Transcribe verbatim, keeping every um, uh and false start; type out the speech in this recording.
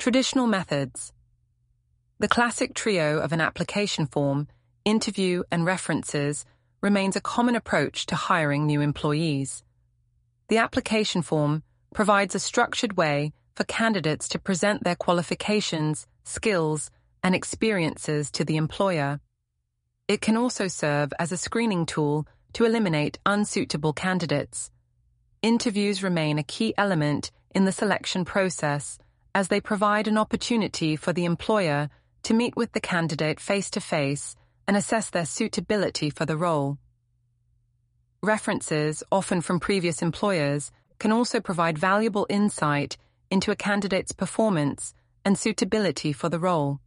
Traditional methods. The classic trio of an application form, interview, and references remains a common approach to hiring new employees. The application form provides a structured way for candidates to present their qualifications, skills, and experiences to the employer. It can also serve as a screening tool to eliminate unsuitable candidates. Interviews remain a key element in the selection process, as they provide an opportunity for the employer to meet with the candidate face-to-face and assess their suitability for the role. References, often from previous employers, can also provide valuable insight into a candidate's performance and suitability for the role.